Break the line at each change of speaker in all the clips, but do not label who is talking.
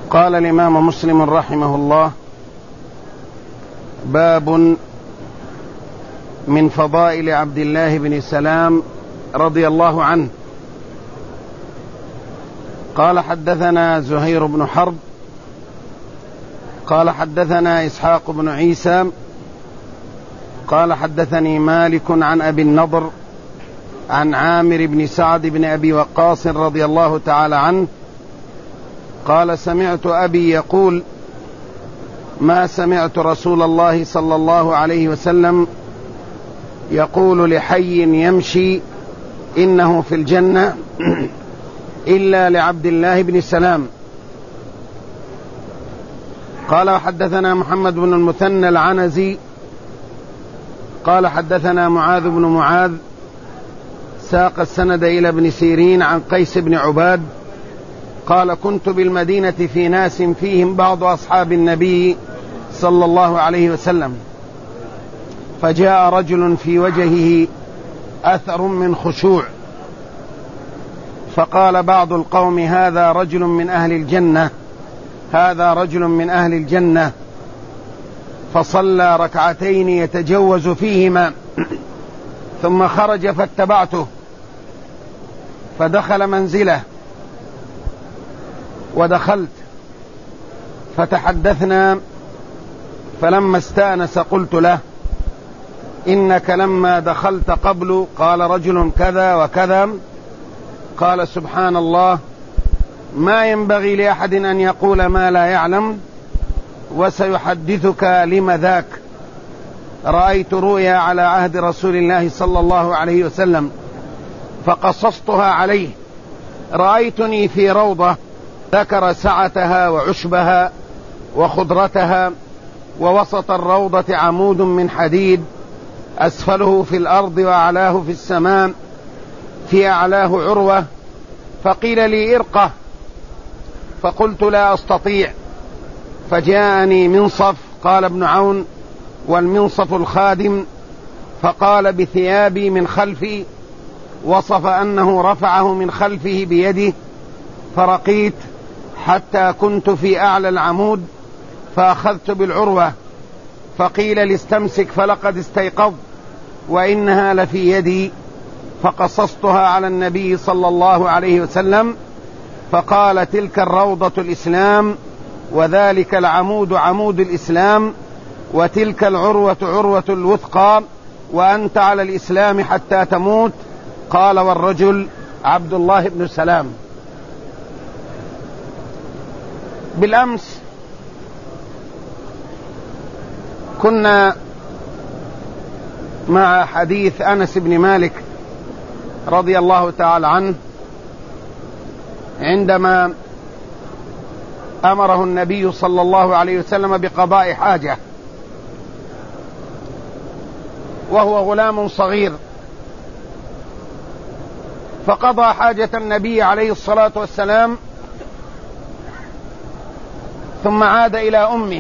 قال الإمام مسلم رحمه الله: باب من فضائل عبد الله بن سلام رضي الله عنه. قال: حدثنا زهير بن حرب قال حدثنا إسحاق بن عيسى قال حدثني مالك عن أبي النضر عن عامر بن سعد بن أبي وقاص رضي الله تعالى عنه قال: سمعت أبي يقول: ما سمعت رسول الله صلى الله عليه وسلم يقول لحي يمشي إنه في الجنة إلا لعبد الله بن سلام. قال: وحدثنا محمد بن المثنى العنزي قال حدثنا معاذ بن معاذ ساق السند إلى ابن سيرين عن قيس بن عباد قال: كنت بالمدينة في ناس فيهم بعض أصحاب النبي صلى الله عليه وسلم، فجاء رجل في وجهه أثر من خشوع، فقال بعض القوم: هذا رجل من أهل الجنة، هذا رجل من أهل الجنة. فصلى ركعتين يتجوز فيهما ثم خرج فاتبعته، فدخل منزله ودخلت فتحدثنا، فلما استأنس قلت له: إنك لما دخلت قبل قال رجل كذا وكذا. قال: سبحان الله، ما ينبغي لأحد أن يقول ما لا يعلم، وسيحدثك لم ذاك. رأيت رؤيا على عهد رسول الله صلى الله عليه وسلم فقصصتها عليه. رأيتني في روضة، ذكر سعتها وعشبها وخضرتها، ووسط الروضة عمود من حديد، أسفله في الأرض وأعلاه في السماء، في أعلاه عروة. فقيل لي: ارقه، فقلت: لا أستطيع. فجاءني منصف، قال ابن عون: والمنصف الخادم، فقال بثيابي من خلفي، وصف أنه رفعه من خلفه بيده، فرقيت حتى كنت في أعلى العمود، فأخذت بالعروة، فقيل لي: استمسك فلقد استيقظ، وإنها لفي يدي. فقصصتها على النبي صلى الله عليه وسلم، فقال: تلك الروضة الإسلام، وذلك العمود عمود الإسلام، وتلك العروة عروة الوثقى، وأنت على الإسلام حتى تموت. قال: والرجل عبد الله بن سلام. بالأمس كنا مع حديث أنس بن مالك رضي الله تعالى عنه عندما أمره النبي صلى الله عليه وسلم بقضاء حاجة، وهو غلام صغير، فقضى حاجة النبي عليه الصلاة والسلام، ثم عاد إلى أمه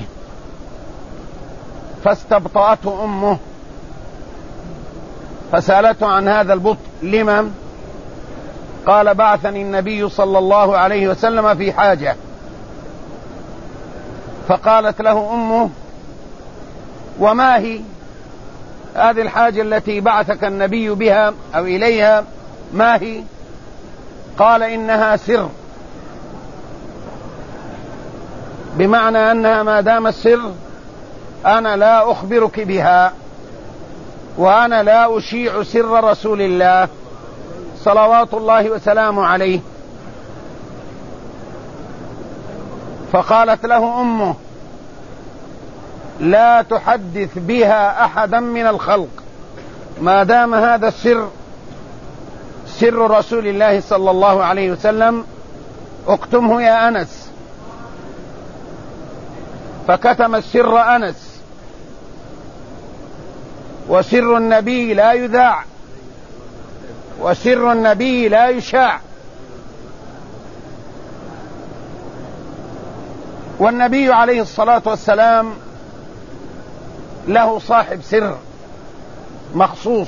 فاستبطأته أمه، فسألته عن هذا البطء: لما؟ قال: بعثني النبي صلى الله عليه وسلم في حاجة. فقالت له أمه: وما هي هذه الحاجة التي بعثك النبي بها أو إليها؟ ما هي؟ قال: إنها سر، بمعنى أنها ما دام السر أنا لا أخبرك بها، وأنا لا أشيع سر رسول الله صلوات الله وسلامه عليه. فقالت له أمه: لا تحدث بها أحدا من الخلق، ما دام هذا السر سر رسول الله صلى الله عليه وسلم، اكتمه يا أنس. فكتم السر أنس، وسر النبي لا يذاع، وسر النبي لا يشاع. والنبي عليه الصلاة والسلام له صاحب سر مخصوص،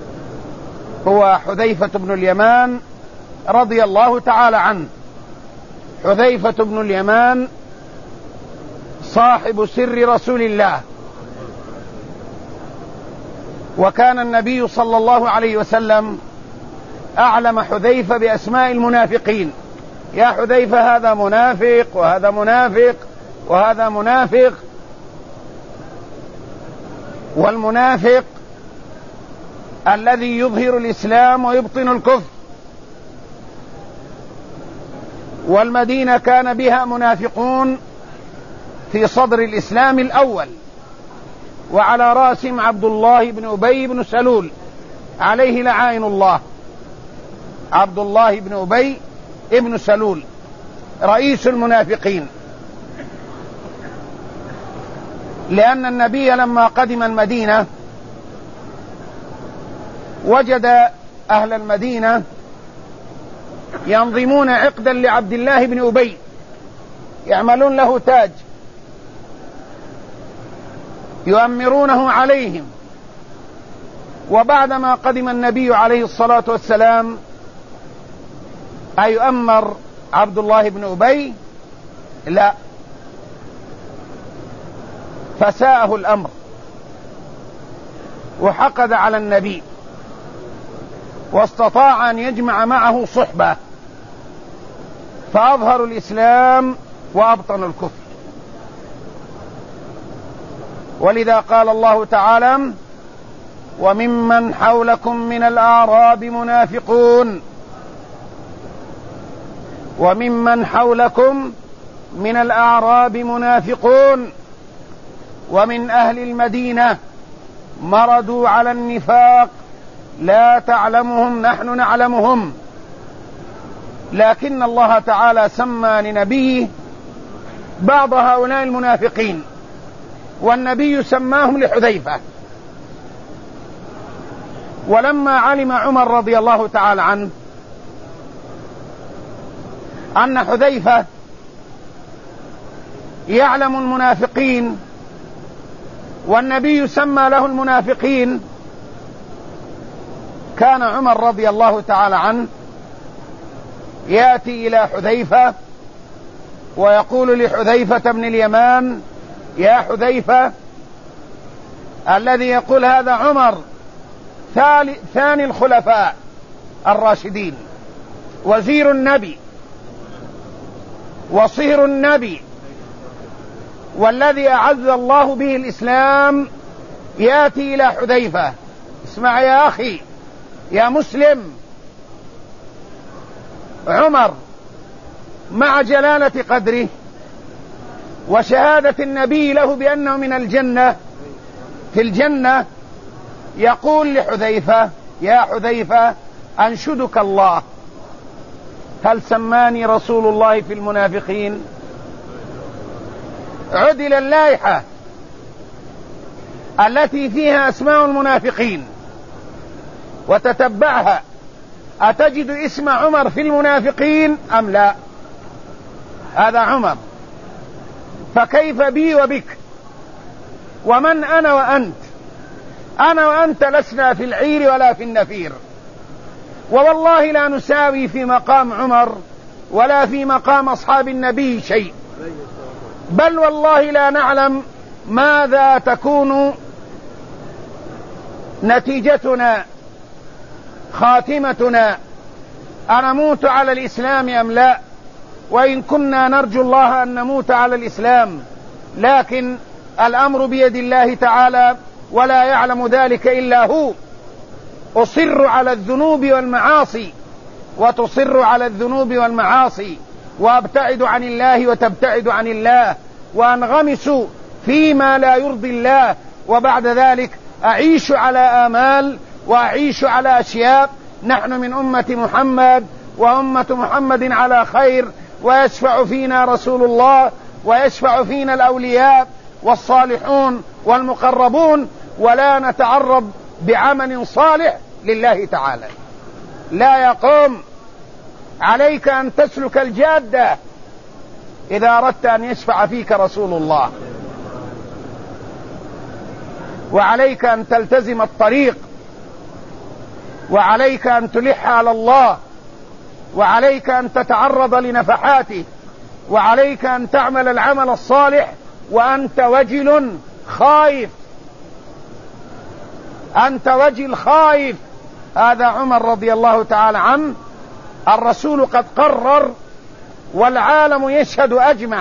هو حذيفة بن اليمان رضي الله تعالى عنه. حذيفة بن اليمان صاحب سر رسول الله، وكان النبي صلى الله عليه وسلم أعلم حذيفة بأسماء المنافقين: يا حذيفة هذا منافق وهذا منافق وهذا منافق. والمنافق الذي يظهر الإسلام ويبطن الكفر، والمدينة كان بها منافقون في صدر الإسلام الأول، وعلى رأسهم عبد الله بن أبي بن سلول عليه لعائن الله. عبد الله بن أبي بن سلول رئيس المنافقين، لأن النبي لما قدم المدينة وجد أهل المدينة ينظمون عقدا لعبد الله بن أبي، يعملون له تاج يؤمرونه عليهم. وبعدما قدم النبي عليه الصلاة والسلام أيؤمر عبد الله بن أبي؟ لا، فساءه الأمر وحقد على النبي، واستطاع أن يجمع معه صحبة، فأظهروا الإسلام وأبطنوا الكفر. ولذا قال الله تعالى: وممن حولكم من الأعراب منافقون، وممن حولكم من الأعراب منافقون، ومن أهل المدينة مردوا على النفاق لا تعلمهم نحن نعلمهم. لكن الله تعالى سمى لنبيه بعض هؤلاء المنافقين، والنبي سماهم لحذيفة. ولما علم عمر رضي الله تعالى عنه أن حذيفة يعلم المنافقين والنبي سمى له المنافقين، كان عمر رضي الله تعالى عنه يأتي إلى حذيفة ويقول لحذيفة بن اليمان: يا حذيفة، الذي يقول هذا عمر ثاني الخلفاء الراشدين، وزير النبي وصهر النبي، والذي أعز الله به الإسلام، يأتي إلى حذيفة: اسمع يا أخي يا مسلم، عمر مع جلالة قدره وشهادة النبي له بأنه من الجنة في الجنة، يقول لحذيفة: يا حذيفة، أنشدك الله، هل سماني رسول الله في المنافقين؟ عدل اللائحة التي فيها أسماء المنافقين وتتبعها، أتجد اسم عمر في المنافقين أم لا؟ هذا عمر. فكيف بي وبك؟ ومن أنا وأنت؟ أنا وأنت لسنا في العير ولا في النفير، ووالله لا نساوي في مقام عمر ولا في مقام أصحاب النبي شيء، بل والله لا نعلم ماذا تكون نتيجتنا خاتمتنا، أنموت على الإسلام أم لا؟ وإن كنا نرجو الله أن نموت على الإسلام، لكن الأمر بيد الله تعالى ولا يعلم ذلك إلا هو. أصر على الذنوب والمعاصي وتصر على الذنوب والمعاصي، وأبتعد عن الله وتبتعد عن الله، وأنغمس فيما لا يرضي الله، وبعد ذلك أعيش على آمال وأعيش على أشياء. نحن من أمة محمد، وأمة محمد على خير، ويشفع فينا رسول الله، ويشفع فينا الأولياء والصالحون والمقربون، ولا نتعرض بعمل صالح لله تعالى. لا يقوم عليك أن تسلك الجادة إذا أردت أن يشفع فيك رسول الله، وعليك أن تلتزم الطريق، وعليك أن تلح على الله، وعليك أن تتعرض لنفحاته وعليك أن تعمل العمل الصالح وأنت وجل خائف، أنت وجل خائف. هذا عمر رضي الله تعالى عنه، الرسول قد قرر والعالم يشهد أجمع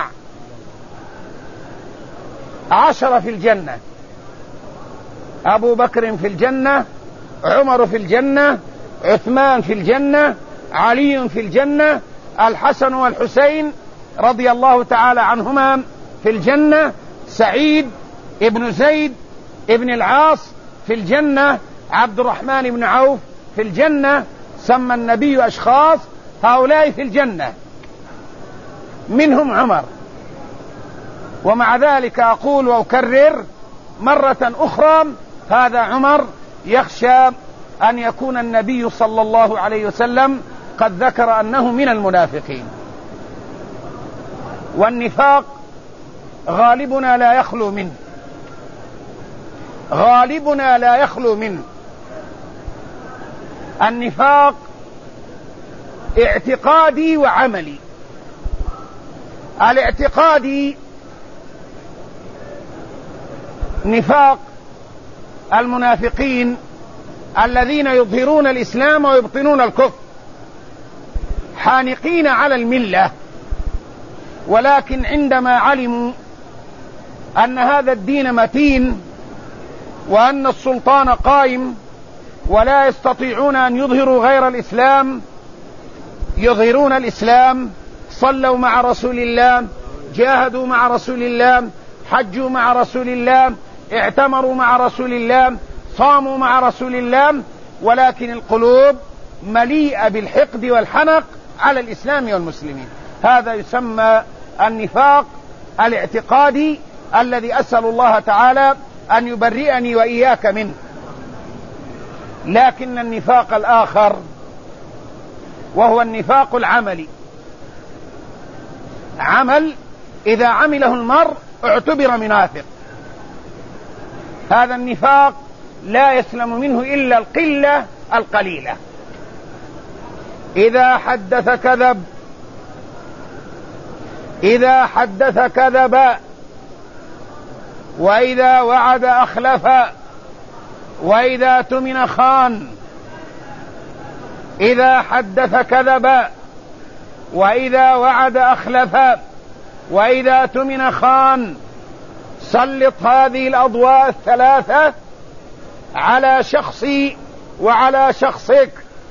10 في الجنة، أبو بكر في الجنة، عمر في الجنة، عثمان في الجنة، علي في الجنة، الحسن والحسين رضي الله تعالى عنهما في الجنة، سعيد ابن زيد ابن العاص في الجنة، عبد الرحمن بن عوف في الجنة. سمى النبي أشخاص هؤلاء في الجنة، منهم عمر. ومع ذلك أقول وأكرر مرة أخرى، هذا عمر يخشى أن يكون النبي صلى الله عليه وسلم قد ذكر أنه من المنافقين. والنفاق غالبنا لا يخلو منه، غالبنا لا يخلو منه. النفاق اعتقادي وعملي. الاعتقادي نفاق المنافقين الذين يظهرون الإسلام ويبطنون الكفر، حانقين على الملة، ولكن عندما علموا أن هذا الدين متين وأن السلطان قائم ولا يستطيعون أن يظهروا غير الإسلام، يظهرون الإسلام، صلوا مع رسول الله، جاهدوا مع رسول الله، حجوا مع رسول الله، اعتمروا مع رسول الله، صاموا مع رسول الله، ولكن القلوب مليئة بالحقد والحنق على الإسلام والمسلمين. هذا يسمى النفاق الاعتقادي الذي أسأل الله تعالى أن يبرئني وإياك منه. لكن النفاق الآخر وهو النفاق العملي، عمل إذا عمله المرء اعتبر منافق. هذا النفاق لا يسلم منه إلا القلة القليلة. إذا حدث كذب، إذا حدث كذب، وإذا وعد أخلف، وإذا اؤتمن خان. إذا حدث كذب، وإذا وعد أخلف، وإذا اؤتمن خان. سلط هذه الأضواء الثلاثة على شخصي وعلى شخصك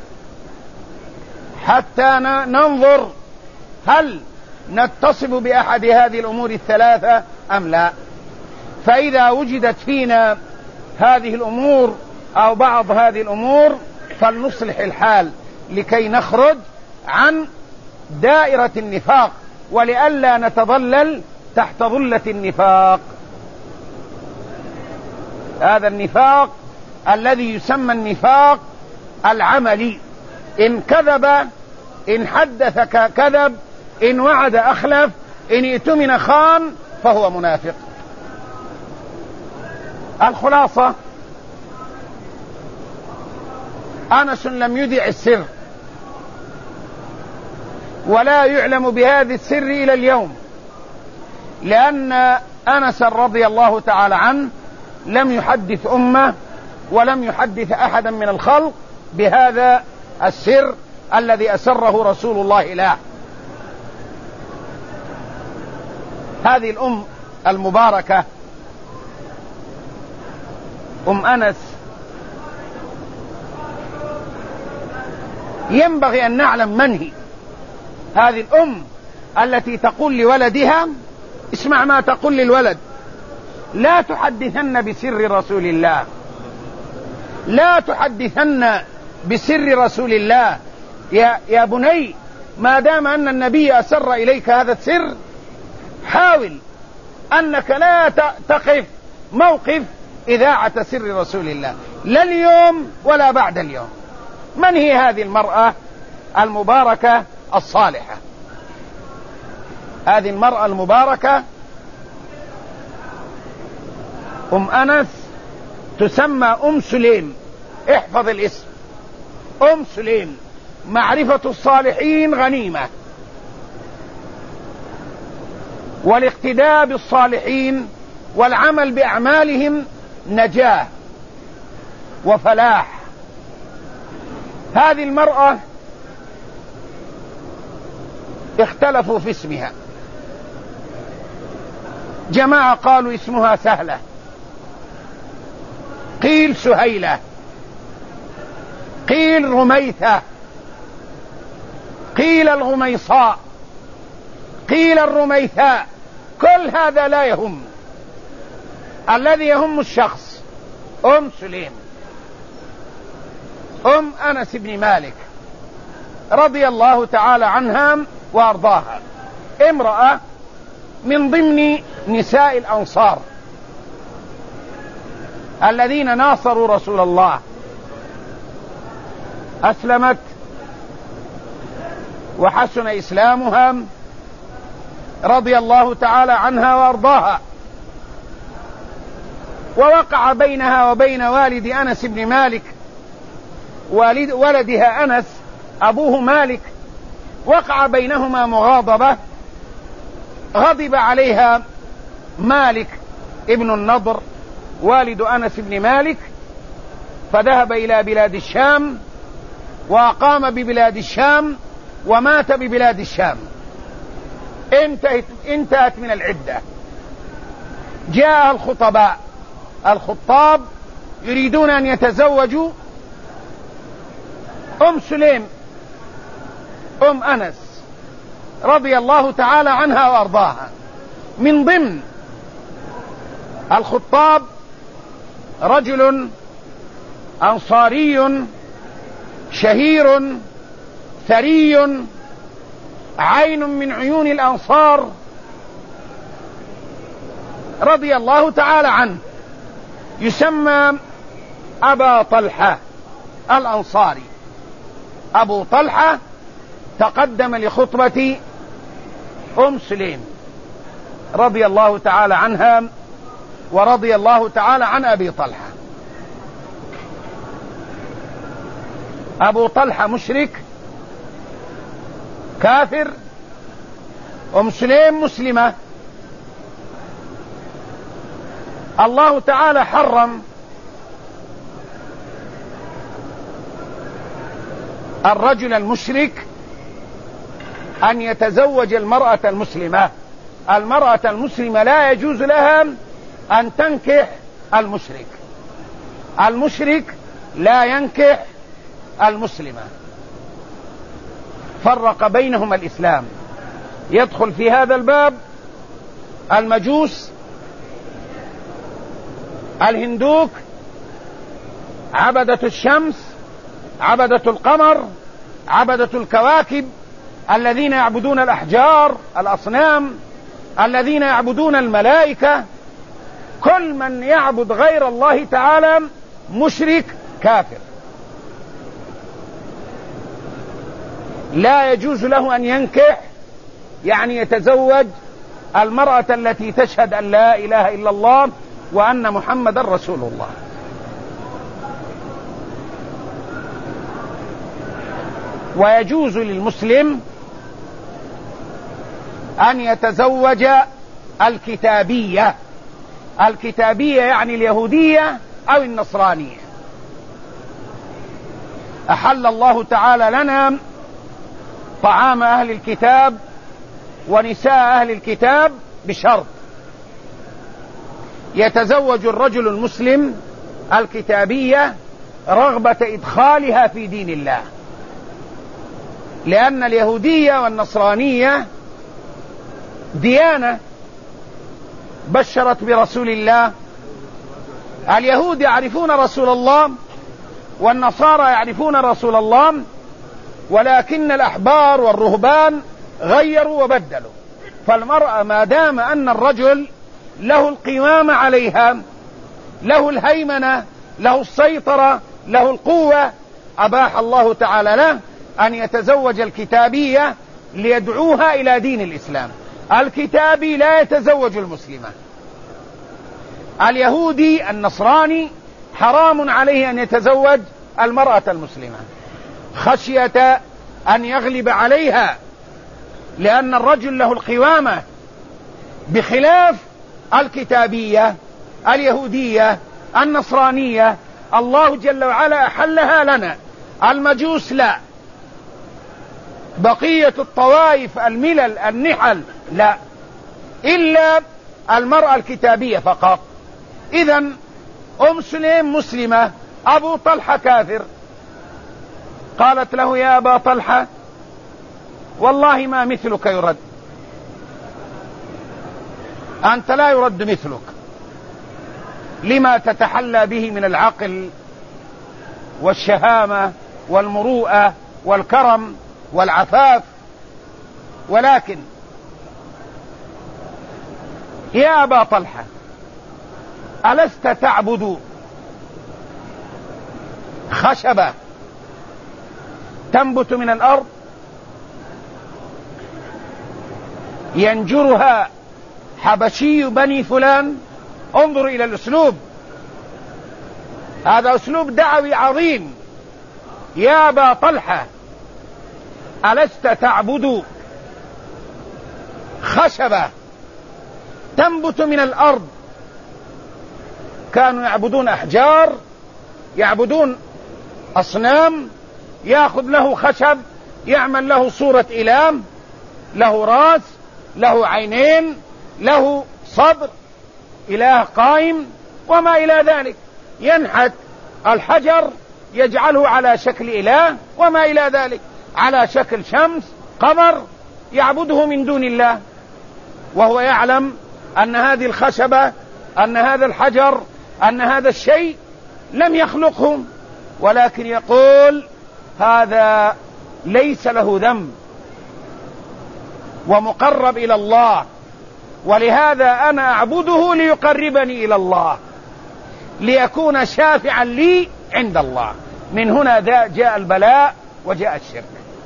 حتى ننظر هل نتصف بأحد هذه الأمور الثلاثة أم لا. فإذا وجدت فينا هذه الأمور أو بعض هذه الأمور فلنصلح الحال لكي نخرج عن دائرة النفاق ولئلا نتضلل تحت ظلة النفاق. هذا النفاق الذي يسمى النفاق العملي. إن كذب، إن حدث كذب، إن وعد أخلف، إن ائتمن خان، فهو منافق. الخلاصة: أنس لم يذع السر ولا يعلم بهذا السر إلى اليوم، لأن أنس رضي الله تعالى عنه لم يحدث أمة ولم يحدث أحدا من الخلق بهذا السر الذي أسره رسول الله له. هذه الأم المباركة أم أنس ينبغي أن نعلم من هي. هذه الأم التي تقول لولدها: اسمع ما تقول للولد، لا تحدثن بسر رسول الله، لا تحدثن بسر رسول الله. يا بني، ما دام أن النبي أسر إليك هذا السر، حاول أنك لا تقف موقف إذاعة سر رسول الله، لا اليوم ولا بعد اليوم. من هي هذه المرأة المباركة الصالحة؟ هذه المرأة المباركة أم أنس تسمى أم سليم. احفظ الاسم، أم سليم. معرفة الصالحين غنيمة. والاقتداء بالصالحين والعمل بأعمالهم نجاة وفلاح. هذه المرأة اختلفوا في اسمها، جماعة قالوا اسمها سهلة، قيل سهيلة، قيل رميثة، قيل الغميصاء، قيل الرميثاء. كل هذا لا يهم، الذي يهم الشخص أم سليم أم أنس بن مالك رضي الله تعالى عنها وأرضاها، امرأة من ضمن نساء الأنصار الذين ناصروا رسول الله، أسلمت وحسن إسلامها رضي الله تعالى عنها وأرضاها. ووقع بينها وبين والد أنس بن مالك، ولدها أنس أبوه مالك، وقع بينهما مغاضبة، غضب عليها مالك ابن النضر والد أنس بن مالك، فذهب إلى بلاد الشام وأقام ببلاد الشام ومات ببلاد الشام. انتهت من العدة، جاء الخطاب يريدون أن يتزوجوا أم سليم أم أنس رضي الله تعالى عنها وأرضاها. من ضمن الخطاب رجل أنصاري شهير ثري، عين من عيون الأنصار رضي الله تعالى عنه، يسمى أبا طلحة الأنصاري. أبو طلحة تقدم لخطبة أم سليم رضي الله تعالى عنها ورضي الله تعالى عن أبي طلحة. أبو طلحة مشرك كافر، أم سليم مسلمة. الله تعالى حرم الرجل المشرك أن يتزوج المرأة المسلمة. المرأة المسلمة لا يجوز لها أن تنكح المشرك، المشرك لا ينكح المسلمة. فرق بينهما الإسلام. يدخل في هذا الباب المجوس، الهندوك، عبدة الشمس، عبدة القمر، عبدة الكواكب، الذين يعبدون الأحجار، الأصنام، الذين يعبدون الملائكة. كل من يعبد غير الله تعالى مشرك كافر، لا يجوز له أن ينكح، يعني يتزوج المرأة التي تشهد أن لا إله إلا الله وأن محمد رسول الله. ويجوز للمسلم أن يتزوج الكتابية. الكتابية يعني اليهودية أو النصرانية. أحل الله تعالى لنا طعام أهل الكتاب ونساء أهل الكتاب بشرط: يتزوج الرجل المسلم الكتابية رغبة إدخالها في دين الله، لأن اليهودية والنصرانية ديانة بشرت برسول الله. اليهود يعرفون رسول الله والنصارى يعرفون رسول الله، ولكن الأحبار والرهبان غيروا وبدلوا. فالمرأة ما دام أن الرجل له القوامة عليها، له الهيمنة، له السيطرة، له القوة، أباح الله تعالى له أن يتزوج الكتابية ليدعوها إلى دين الإسلام. الكتابي لا يتزوج المسلمة. اليهودي النصراني حرام عليه أن يتزوج المرأة المسلمة خشية أن يغلب عليها، لأن الرجل له القوامة، بخلاف الكتابية اليهودية النصرانية الله جل وعلا أحلها لنا، المجوس لا، بقية الطوائف الملل النحل لا، إلا المرأة الكتابية فقط. إذن أم سليم مسلمة، أبو طلحة كافر، قالت له يا أبا طلحة والله ما مثلك يرد، أنت لا يرد مثلك، لما تتحلى به من العقل والشهامة والمروءة والكرم والعفاف، ولكن يا أبا طلحة ألست تعبد خشبة تنبت من الأرض ينجرها حبشي بني فلان؟ انظر إلى الأسلوب، هذا أسلوب دعوي عظيم. يا أبا طلحة ألست تعبد خشبة تنبت من الأرض؟ كانوا يعبدون أحجار، يعبدون أصنام، يأخذ له خشب يعمل له صورة إله، له رأس، له عينين، له صدر، إله قائم وما إلى ذلك، ينحت الحجر يجعله على شكل إله وما إلى ذلك، على شكل شمس قمر، يعبده من دون الله، وهو يعلم أن هذه الخشبة، أن هذا الحجر، أن هذا الشيء لم يخلقه، ولكن يقول هذا ليس له ذنب ومقرب إلى الله، ولهذا أنا أعبده ليقربني إلى الله، ليكون شافعا لي عند الله. من هنا جاء البلاء وجاء الشرك.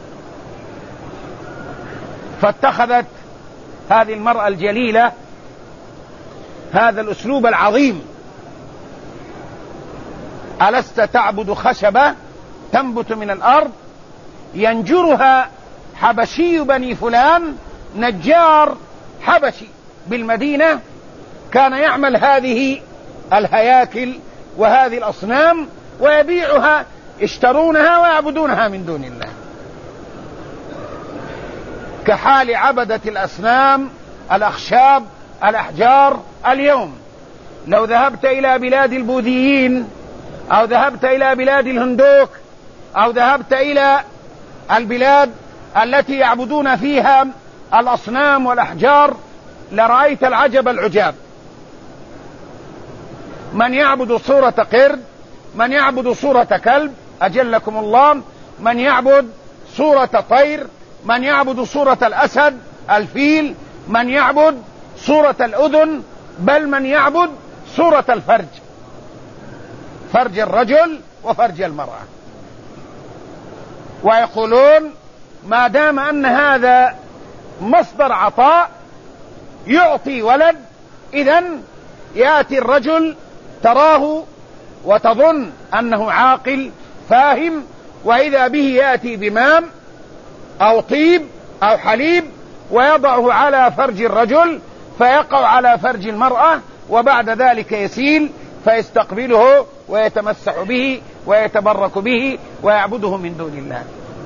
فاتخذت هذه المرأة الجليلة هذا الأسلوب العظيم: ألست تعبد خشبة تنبت من الأرض ينجرها حبشي بني فلان، نجار حبشي بالمدينة كان يعمل هذه الهياكل وهذه الأصنام ويبيعها، يشترونها ويعبدونها من دون الله، كحال عبدة الأصنام الأخشاب الأحجار اليوم. لو ذهبت إلى بلاد البوذيين أو ذهبت إلى بلاد الهندوك أو ذهبت إلى البلاد التي يعبدون فيها الأصنام والأحجار لرأيت العجب العجاب، من يعبد صورة قرد، من يعبد صورة كلب أجلكم الله، من يعبد صورة طير، من يعبد صورة الأسد الفيل، من يعبد صورة الأذن، بل من يعبد صورة الفرج، فرج الرجل وفرج المرأة، ويقولون ما دام أن هذا مصدر عطاء يعطي ولد، إذن يأتي الرجل تراه وتظن أنه عاقل فاهم، وإذا به يأتي بمام أو طيب أو حليب ويضعه على فرج الرجل فيقع على فرج المرأة، وبعد ذلك يسيل فيستقبله ويتمسح به ويتبرك به ويعبده من دون الله.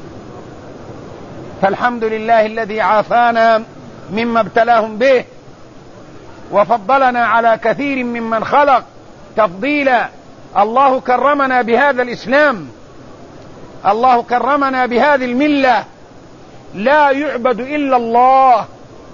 فالحمد لله الذي عافانا مما ابتلاهم به وفضلنا على كثير ممن خلق تفضيلا. الله كرمنا بهذا الإسلام، الله كرمنا بهذه الملة، لا يعبد إلا الله،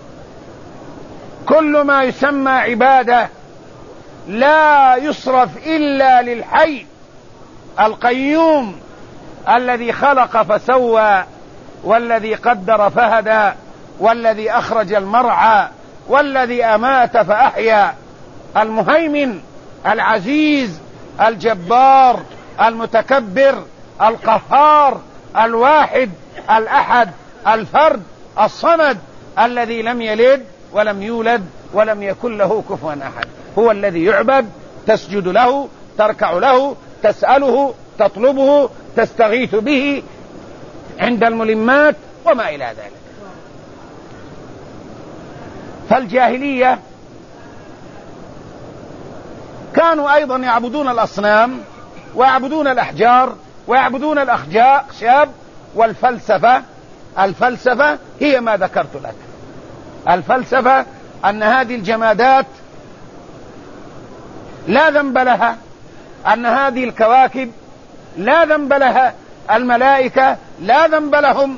كل ما يسمى عبادة لا يصرف إلا للحي القيوم الذي خلق فسوى، والذي قدر فهدى، والذي أخرج المرعى، والذي أمات فأحيا، المهيمن العزيز الجبار المتكبر القهار الواحد الأحد الفرد الصمد الذي لم يلد ولم يولد ولم يكن له كفوا أحد، هو الذي يعبد، تسجد له، تركع له، تسأله، تطلبه، تستغيث به عند الملمات وما إلى ذلك. فالجاهلية كانوا أيضا يعبدون الأصنام ويعبدون الأحجار ويعبدون الأخشاب الفلسفة هي ما ذكرت لك. الفلسفة أن هذه الجمادات لا ذنب لها، أن هذه الكواكب لا ذنب لها، الملائكة لا ذنب لهم،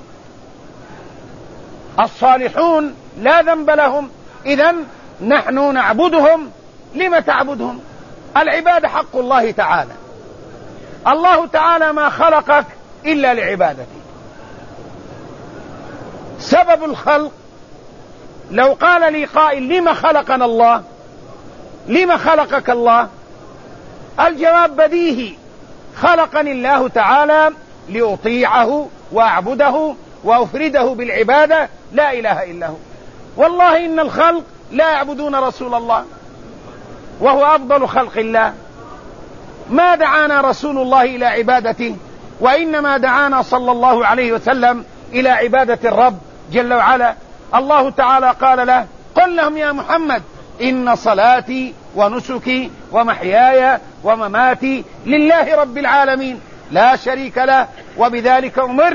الصالحون لا ذنب لهم، إذن نحن نعبدهم. لم تعبدهم؟ العبادة حق الله تعالى. الله تعالى ما خلقك إلا لعبادته. سبب الخلق، لو قال لي قائل لما خلقنا الله، لما خلقك الله، الجواب بديهي، خلقني الله تعالى لأطيعه وأعبده وأفرده بالعبادة لا إله إلا هو. والله إن الخلق لا يعبدون رسول الله وهو أفضل خلق الله. ما دعانا رسول الله إلى عبادته، وإنما دعانا صلى الله عليه وسلم إلى عبادة الرب جل وعلا. الله تعالى قال له: قل لهم يا محمد إن صلاتي ونسكي ومحياي ومماتي لله رب العالمين لا شريك له وبذلك أمرت.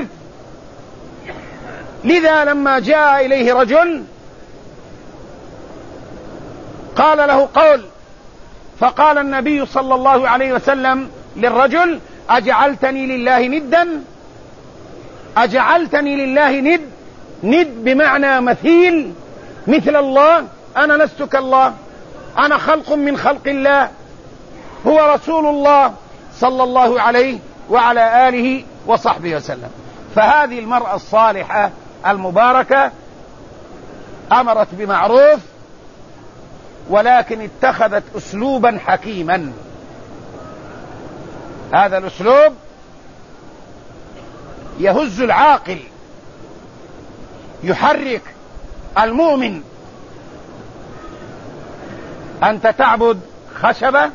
لذا لما جاء إليه رجل قال له قول، فقال النبي صلى الله عليه وسلم للرجل: أجعلتني لله ندا؟ أجعلتني لله ند بمعنى مثيل، مثل الله؟ أنا لست كالله، أنا خلق من خلق الله، هو رسول الله صلى الله عليه وعلى آله وصحبه وسلم. فهذه المرأة الصالحة المباركة أمرت بمعروف، ولكن اتخذت أسلوبا حكيما. هذا الأسلوب يهز العاقل، يحرك المؤمن. أنت تعبد خشبة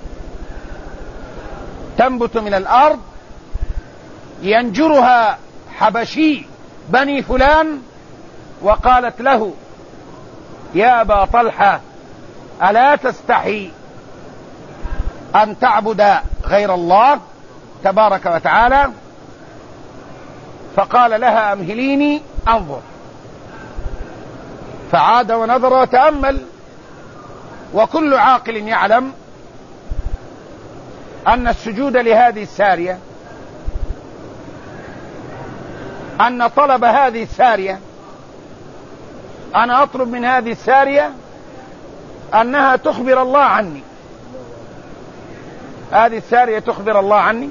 تنبت من الأرض ينجرها حبشي بني فلان، وقالت له: يا أبا طلحة ألا تستحي أن تعبد غير الله تبارك وتعالى؟ فقال لها: أمهليني أنظر. فعاد ونظر وتأمل. وكل عاقل يعلم أن السجود لهذه السارية، أن طلب هذه السارية، أنا أطلب من هذه السارية أنها تخبر الله عني. هذه السارية تخبر الله عني؟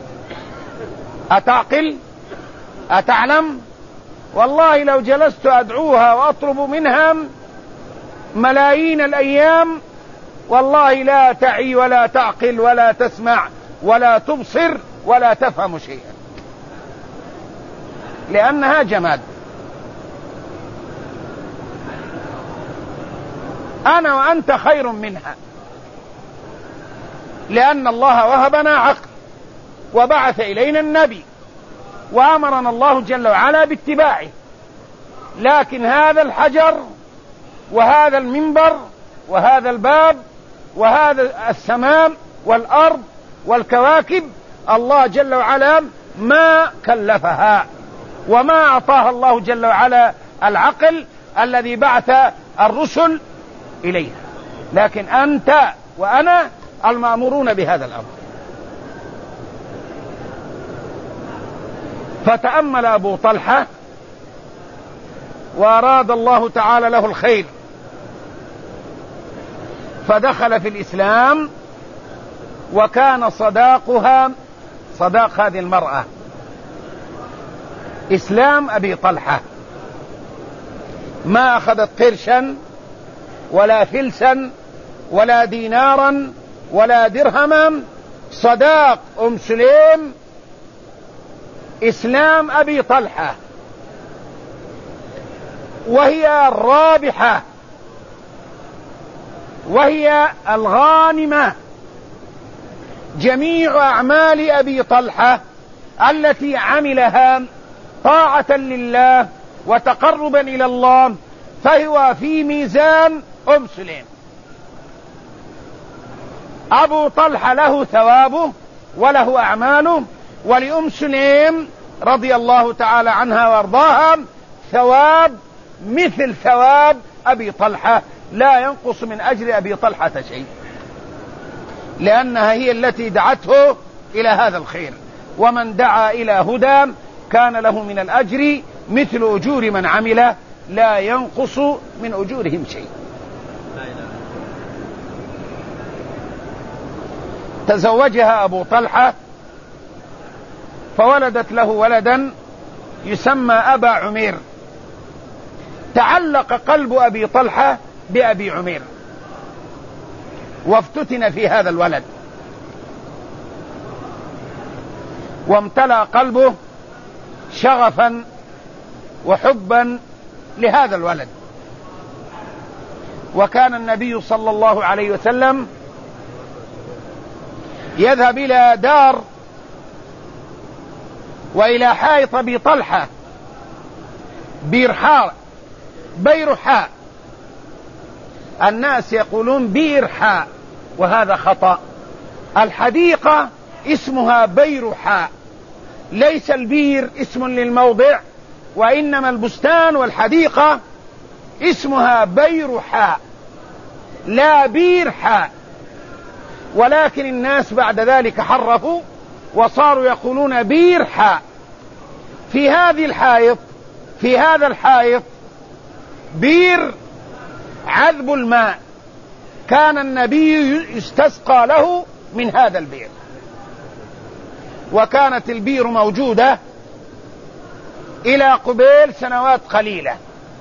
أتعقل؟ أتعلم؟ والله لو جلست أدعوها وأطلب منها ملايين الأيام، والله لا تعي ولا تعقل ولا تسمع ولا تبصر ولا تفهم شيئا، لأنها جماد. أنا وأنت خير منها، لأن الله وهبنا عقل وبعث إلينا النبي وأمرنا الله جل وعلا باتباعه. لكن هذا الحجر وهذا المنبر وهذا الباب وهذا السماء والأرض والكواكب الله جل وعلا ما كلفها، وما أعطاها الله جل وعلا العقل الذي بعث الرسل إليها. لكن أنت وأنا المأمورون بهذا الأمر. فتأمل أبو طلحة وأراد الله تعالى له الخير، فدخل في الإسلام، وكان صداقها صداق هذه المرأة إسلام أبي طلحة. ما أخذت قرشا ولا فلسا ولا دينارا ولا درهما، صداق أم سليم إسلام أبي طلحة، وهي الرابحة وهي الغانمة. جميع أعمال أبي طلحة التي عملها طاعة لله وتقربا إلى الله فهو في ميزان أم سليم. أبو طلحة له ثوابه وله أعماله، ولأم سليم رضي الله تعالى عنها وارضاها ثواب مثل ثواب أبي طلحة، لا ينقص من أجر أبي طلحة شيء، لأنها هي التي دعته إلى هذا الخير. ومن دعا إلى هدى كان له من الأجر مثل أجور من عمل لا ينقص من أجورهم شيء. تزوجها أبو طلحة فولدت له ولدا يسمى أبا عمير. تعلق قلب أبي طلحة بأبي عمير وافتتن في هذا الولد، وامتلأ قلبه شغفا وحبا لهذا الولد. وكان النبي صلى الله عليه وسلم يذهب إلى دار وإلى حائط أبي طلحة بيرحاء. الناس يقولون بيرحاء وهذا خطأ. الحديقة اسمها بيرحاء، ليس البير اسم للموضع، وإنما البستان والحديقة اسمها بيرحاء لا بيرحاء. ولكن الناس بعد ذلك حرفوا وصاروا يقولون بيرحاء. في هذا الحائط بير عذب الماء، كان النبي يستسقى له من هذا البير، وكانت البير موجودة إلى قبيل سنوات قليلة.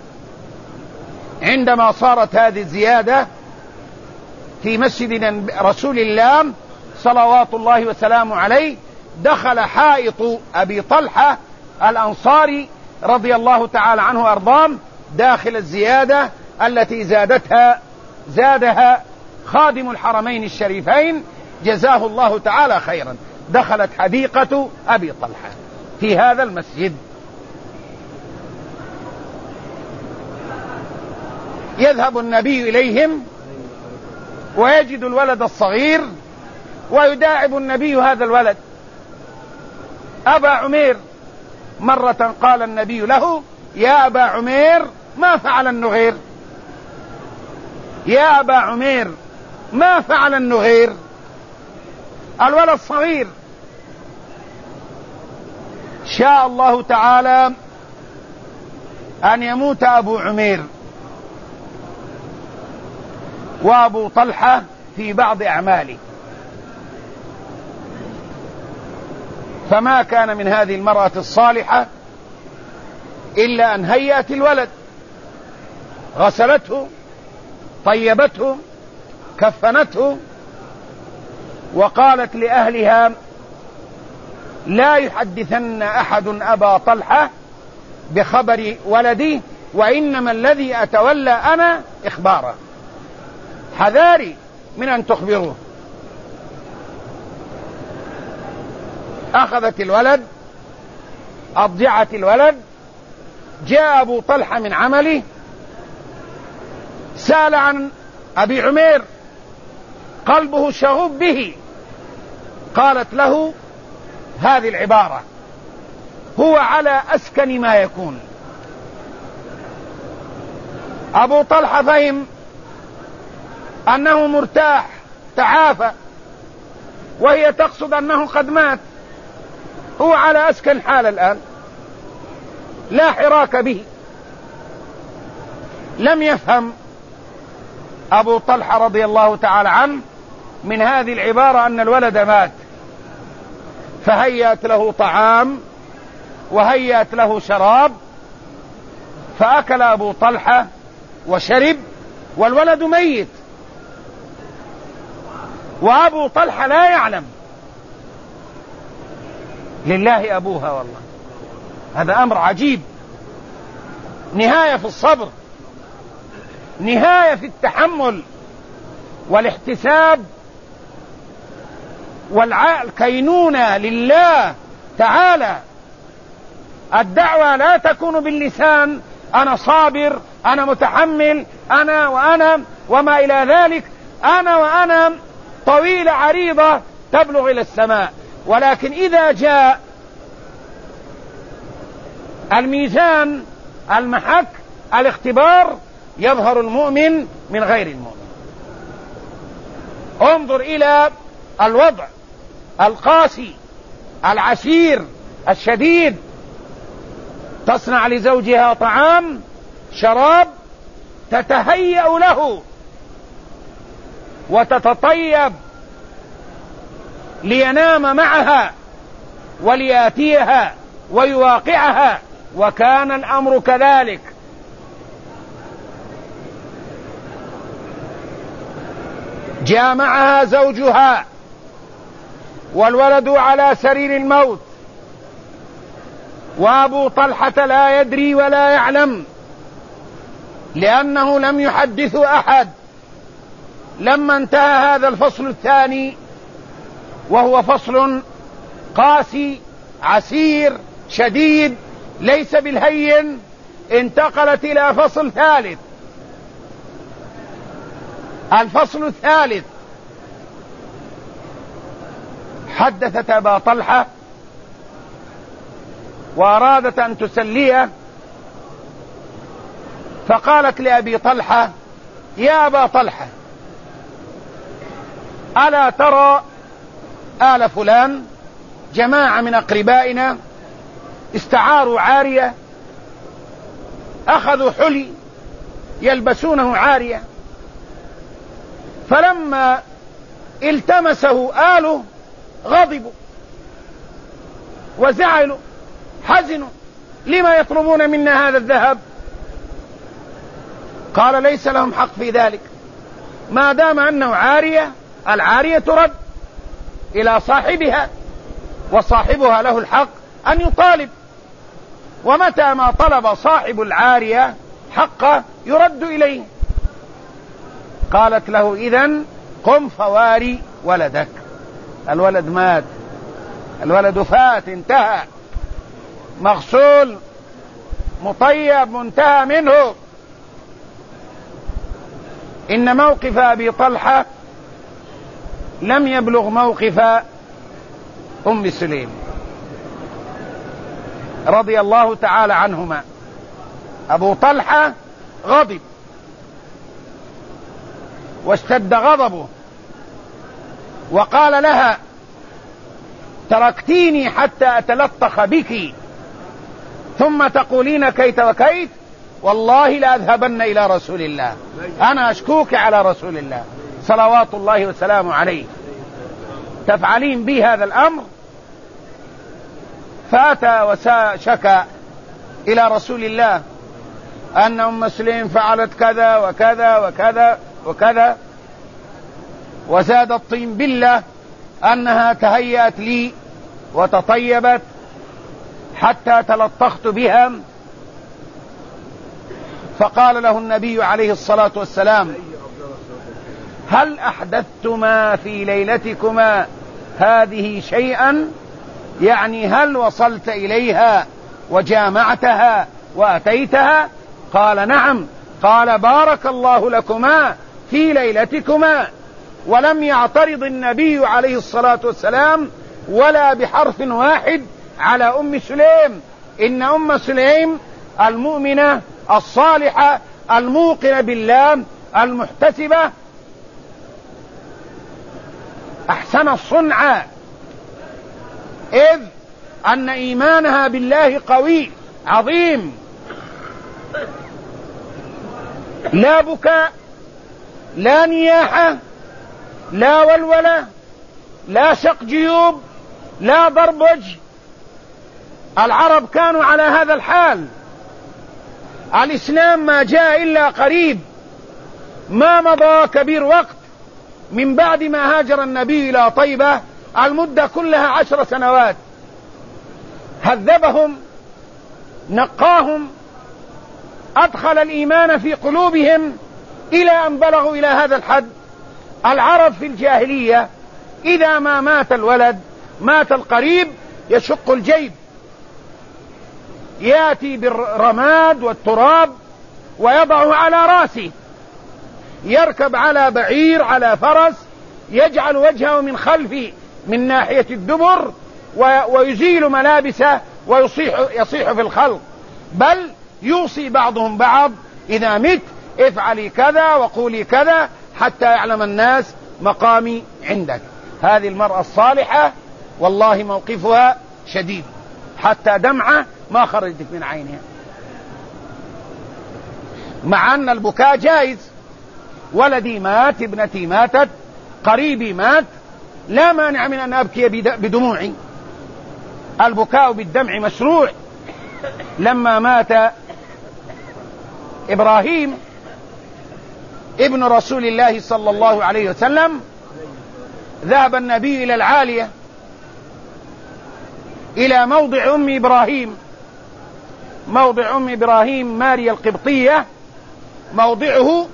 عندما صارت هذه الزيادة في مسجد رسول الله صلوات الله وسلامه عليه، دخل حائط أبي طلحة الأنصاري رضي الله تعالى عنه وأرضاه داخل الزيادة التي زادها خادم الحرمين الشريفين جزاه الله تعالى خيرا. دخلت حديقة أبي طلحة في هذا المسجد. يذهب النبي إليهم ويجد الولد الصغير ويداعب النبي هذا الولد. أبا عمير، مرة قال النبي له: يا أبا عمير ما فعل النغير؟ يا أبا عمير ما فعل النغير؟ الولد صغير. شاء الله تعالى أن يموت أبو عمير وأبو طلحة في بعض أعماله، فما كان من هذه المرأة الصالحة إلا أن هيأت الولد، غسلته، طيبته، كفنته، وقالت لأهلها: لا يحدثن أحد أبا طلحة بخبر ولدي، وإنما الذي أتولى أنا إخباره، حذاري من أن تخبروه. أخذت الولد، أضجعت الولد، جاء أبو طلحة من عمله، سأل عن أبي عمير، قلبه شغوف به. قالت له هذه العبارة: هو على أسكن ما يكون. أبو طلحة فهم أنه مرتاح تعافى، وهي تقصد أنه قد مات، هو على أسكن حال الآن لا حراك به. لم يفهم أبو طلحة رضي الله تعالى عنه من هذه العبارة أن الولد مات، فهيأت له طعام وهيأت له شراب، فأكل أبو طلحة وشرب والولد ميت، وأبو طلحة لا يعلم. لله أبوها، والله هذا أمر عجيب، نهاية في الصبر، نهاية في التحمل والاحتساب والكينونة لله تعالى. الدعوة لا تكون باللسان
أنا صابر، أنا متحمل، أنا وأنا وما إلى ذلك، أنا طويلة عريضة تبلغ إلى السماء. ولكن إذا جاء الميزان، المحك، الاختبار، يظهر المؤمن من غير المؤمن. انظر إلى الوضع القاسي العسير الشديد، تصنع لزوجها طعام شراب، تتهيأ له وتتطيب لينام معها ولياتيها ويواقعها، وكان الأمر كذلك. جاء معها زوجها والولد على سرير الموت، وأبو طلحة لا يدري ولا يعلم، لأنه لم يحدث أحد. لما انتهى هذا الفصل الثاني، وهو فصل قاسي عسير شديد ليس بالهين، انتقلت إلى فصل ثالث. الفصل الثالث حدثت أبا طلحة وأرادت أن تسليه، فقالت لأبي طلحة: يا أبا طلحة، ألا ترى آل فلان جماعة من أقربائنا استعاروا عارية، أخذوا حلي يلبسونه عارية، فلما التمسه آله غضبوا وزعلوا حزنوا، لما يطلبون منا هذا الذهب؟ قال: ليس لهم حق في ذلك، ما دام أنه عارية، العارية ترد إلى صاحبها، وصاحبها له الحق أن يطالب، ومتى ما طلب صاحب العارية حقه يرد إليه. قالت له: إذن قم فواري ولدك. الولد مات، الولد فات، انتهى، مغسول مطيب، منتهى منه. إن موقف أبي طلحة لم يبلغ موقف أم سليم رضي الله تعالى عنهما. أبو طلحة غضب واشتد غضبه، وقال لها: تركتيني حتى أتلطخ بك ثم تقولين كيت وكيت، والله لأذهبن إلى رسول الله، أنا أشكوك على رسول الله صلوات الله وسلامه عليه، تفعلين بي هذا الأمر. فأتى وشكى إلى رسول الله أن أم سليم فعلت كذا وكذا وكذا وكذا، وزاد الطين بالله أنها تهيأت لي وتطيبت حتى تلطخت بها. فقال له النبي عليه الصلاة والسلام: هل أحدثتما في ليلتكما هذه شيئا؟ يعني هل وصلت إليها وجامعتها وأتيتها؟ قال: نعم. قال: بارك الله لكما في ليلتكما. ولم يعترض النبي عليه الصلاة والسلام ولا بحرف واحد على أم سليم. إن أم سليم المؤمنة الصالحة الموقنة بالله المحتسبة أحسن الصنع، إذ أن إيمانها بالله قوي عظيم. لا بكاء، لا نياحة، لا ولولة، لا شق جيوب، لا ضرب وجه. العرب كانوا على هذا الحال. الإسلام ما جاء إلا قريب، ما مضى كبير وقت من بعد ما هاجر النبي إلى طيبة، المدة كلها 10 سنوات. هذبهم، نقاهم، أدخل الإيمان في قلوبهم إلى أن بلغوا إلى هذا الحد. العرب في الجاهلية إذا ما مات الولد، مات القريب، يشق الجيب، يأتي بالرماد والتراب ويضعه على رأسه، يركب على بعير على فرس، يجعل وجهه من خلفه من ناحية الدبر ويزيل ملابسه ويصيح في الخلق، بل يوصي بعضهم بعض إذا مت افعلي كذا وقولي كذا حتى يعلم الناس مقامي عندك. هذه المرأة الصالحة والله موقفها شديد، حتى دمعة ما خرجت من عينها، مع أن البكاء جائز. ولدي مات، ابنتي ماتت، قريبي مات، لا مانع من أن أبكي بدموعي، البكاء بالدمع مشروع. لما مات إبراهيم ابن رسول الله صلى الله عليه وسلم ذهب النبي إلى العالية، إلى موضع أم إبراهيم، موضع أم إبراهيم ماريا القبطية، موضعه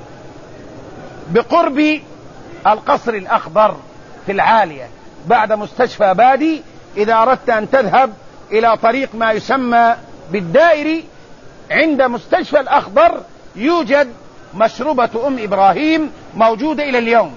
بقرب القصر الأخضر في العالية بعد مستشفى بادي. إذا أردت أن تذهب إلى طريق ما يسمى بالدائري عند مستشفى الأخضر يوجد مشربة أم إبراهيم موجودة إلى اليوم.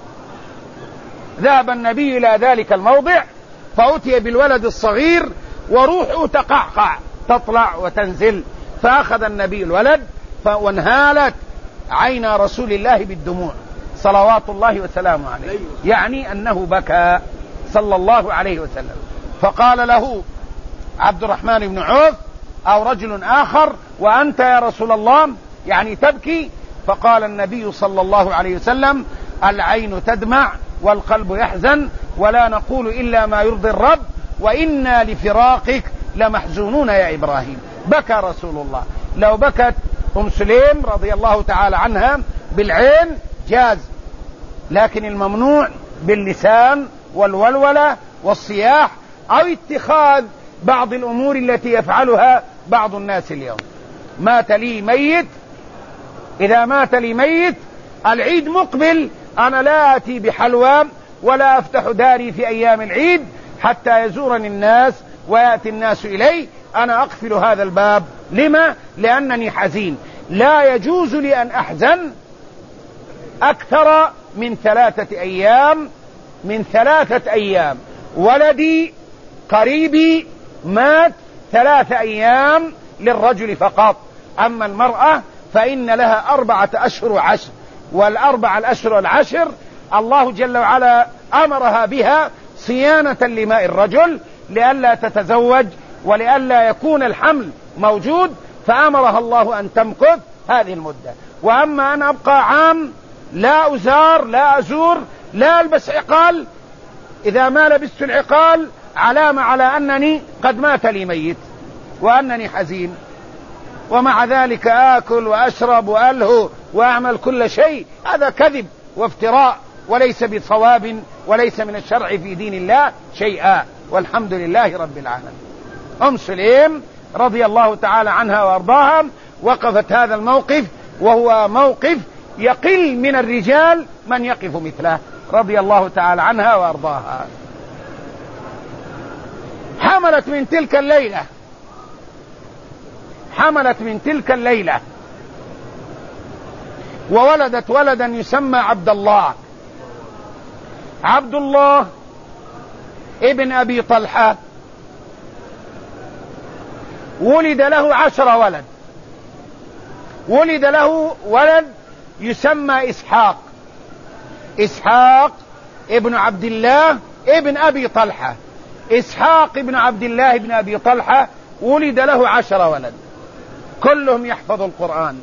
ذهب النبي إلى ذلك الموضع فأتي بالولد الصغير وروحه تقعقع تطلع وتنزل، فأخذ النبي الولد وانهالت عين رسول الله بالدموع صلوات الله وسلامه عليه، يعني أنه بكى صلى الله عليه وسلم. فقال له عبد الرحمن بن عوف أو رجل آخر: وأنت يا رسول الله يعني تبكي؟ فقال النبي صلى الله عليه وسلم: العين تدمع والقلب يحزن، ولا نقول إلا ما يرضي الرب، وإنا لفراقك لمحزونون يا إبراهيم. بكى رسول الله. لو بكت أم سليم رضي الله تعالى عنها بالعين جاز، لكن الممنوع باللسان والولولة والصياح أو اتخاذ بعض الأمور التي يفعلها بعض الناس اليوم. مات لي ميت، إذا مات لي ميت العيد مقبل، أنا لا آتي بحلوى ولا أفتح داري في أيام العيد حتى يزورني الناس ويأتي الناس إلي، أنا أقفل هذا الباب. لما؟ لأنني حزين. لا يجوز لي أن أحزن أكثر من 3 أيام، من 3 أيام. ولدي قريبي مات 3 أيام للرجل فقط، أما المرأة فإن لها 4 أشهر وعشر، والأربع الأشهر والعشر الله جل وعلا أمرها بها صيانة لماء الرجل لئلا تتزوج ولئلا يكون الحمل موجود، فأمرها الله أن تمكث هذه المدة. وأما أن أبقى عام لا أزار لا أزور لا ألبس عقال، إذا ما لبست العقال علامة على أنني قد مات لي ميت وأنني حزين، ومع ذلك آكل وأشرب وألهو وأعمل كل شيء. هذا كذب وافتراء وليس بصواب وليس من الشرع في دين الله شيئا، والحمد لله رب العالمين. أم سليم رضي الله تعالى عنها وأرضاها وقفت هذا الموقف، وهو موقف يقل من الرجال من يقف مثله رضي الله تعالى عنها وأرضاها. حملت من تلك الليلة وولدت ولدا يسمى عبد الله ابن أبي طلحة، ولد له 10 ولد. ولد له ولد يسمى إسحاق ابن عبد الله ابن أبي طلحة. إسحاق ابن عبد الله ابن أبي طلحة ولد له 10 ولد، كلهم يحفظ القرآن،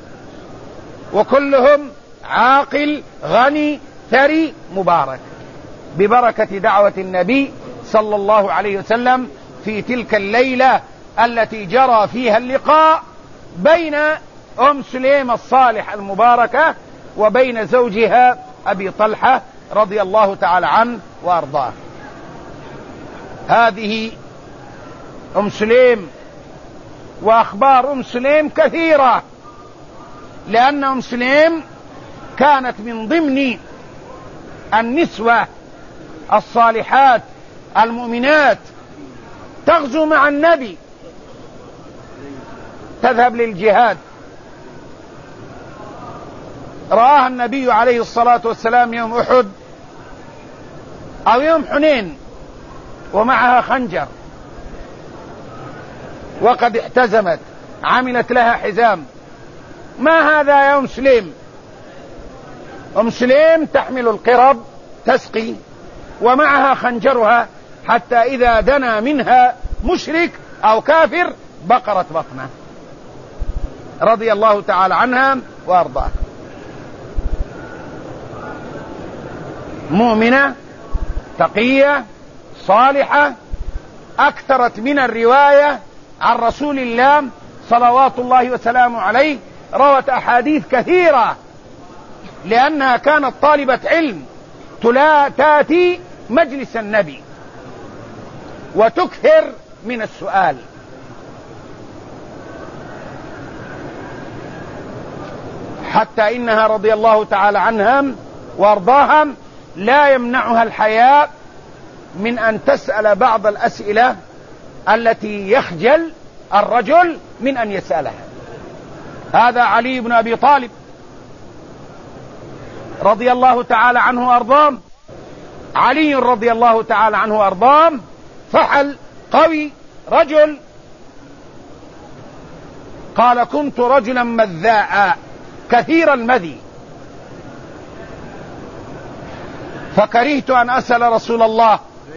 وكلهم عاقل غني ثري مبارك، ببركة دعوة النبي صلى الله عليه وسلم في تلك الليلة التي جرى فيها اللقاء بين أم سليم الصالح المباركة وبين زوجها أبي طلحة رضي الله تعالى عنه وأرضاه. هذه أم سليم، وأخبار أم سليم كثيرة، لأن أم سليم كانت من ضمن النسوة الصالحات المؤمنات تغزو مع النبي تذهب للجهاد. رآها النبي عليه الصلاة والسلام يوم أحد أو يوم حنين ومعها خنجر وقد احتزمت، عملت لها حزام. ما هذا يا أم سليم؟ أم سليم تحمل القرب تسقي ومعها خنجرها، حتى إذا دنا منها مشرك أو كافر بقرت بطنه، رضي الله تعالى عنها وأرضاها. مؤمنة تقية صالحة، أكثرت من الرواية عن رسول الله صلوات الله وسلامه عليه، روت أحاديث كثيرة لأنها كانت طالبة علم تأتي مجلس النبي وتكثر من السؤال. حتى إنها رضي الله تعالى عنها وارضاها لا يمنعها الحياء من أن تسأل بعض الأسئلة التي يخجل الرجل من أن يسألها. هذا علي بن أبي طالب رضي الله تعالى عنه وأرضاه. علي رضي الله تعالى عنه وأرضاه فحل قوي، رجل قال: كنت رجلا مذاء كثير المذي، فكرهت أن أسأل رسول الله